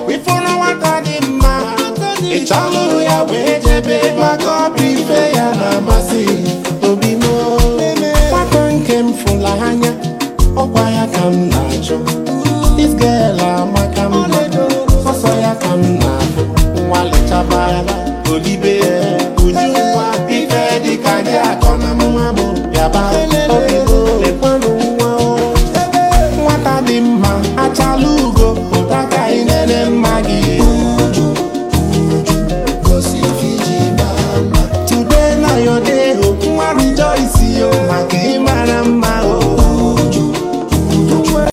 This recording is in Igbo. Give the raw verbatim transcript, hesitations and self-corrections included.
Ọkwifụrụ nwata dị mma ịchalụrụ ya wee jebe maka ọbụ ife ya na-amasị obi m. Nwata nke m fụla anya ọkwa ya ka m na-achọ. This girl amaka mma sọsọ ya ka m na-afụ. Nwa lechaba ya olibe uju nwa